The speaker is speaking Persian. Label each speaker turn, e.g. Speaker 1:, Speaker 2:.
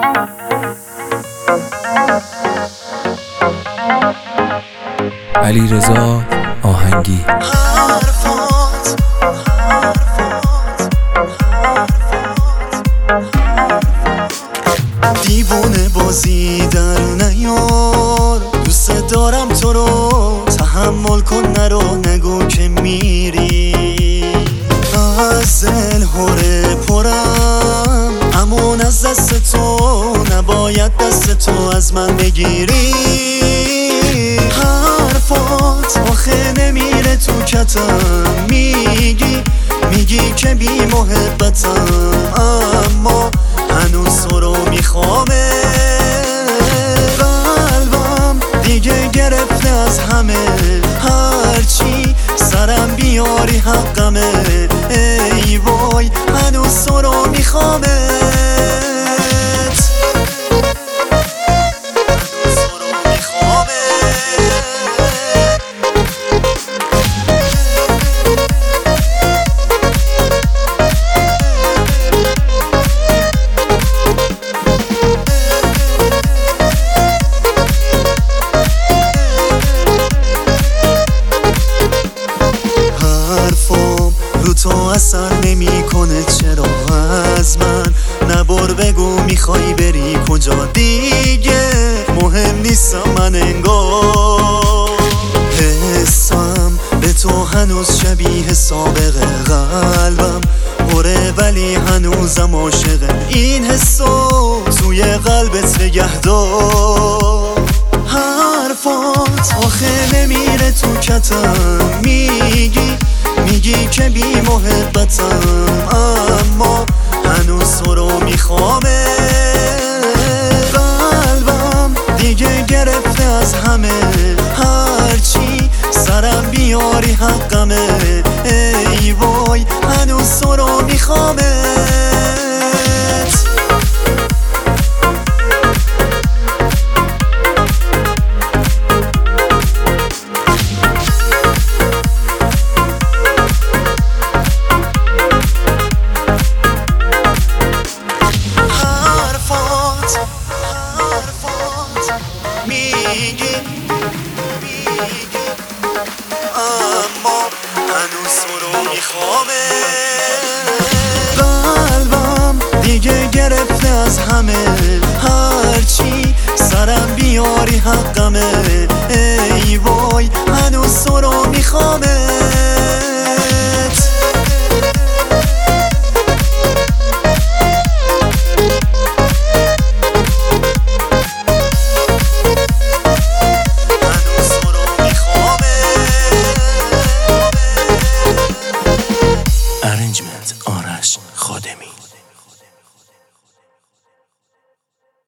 Speaker 1: علیرضا آهنگی.
Speaker 2: دیوونه بازی در نیار، دوست دارم تو رو، تحمل کن نرو، نگو که میری. از دل هره پرم، امون از دست تو، نباید دست تو از من بگیری. حرفات آخه نمیره تو کتم، میگی که بی محبتم، اما هنوز تو رو میخوامه. قلبم دیگه گرفته از همه، هرچی سرم بیاری حقمه. ای وای هنوز تو رو میخوامه. رو تو اثر نمی کنه، چرا از من نبر بگو میخوای بری کجا؟ دیگه مهم نیستم من انگار، حسم به تو هنوز شبیه سابقه. قلبم پره ولی هنوزم عاشقه، این حسو توی قلبت نگه دار. حرفات آخه نمیره تو کتم، میگی که بی محبتم، اما هنوز تو رو میخوامه. قلبم دیگه گرفته از همه، هرچی سرم بیاری حقمه. ای وای هنوز تو رو میخوامه. میگی اما هنوز تو رو میخوامه. قلبم دیگه گرفته از همه، هرچی سرم بیاری حقمه. ای وای هنوز تو رو میخوامه.
Speaker 3: ارنجمنت آرش خادمی.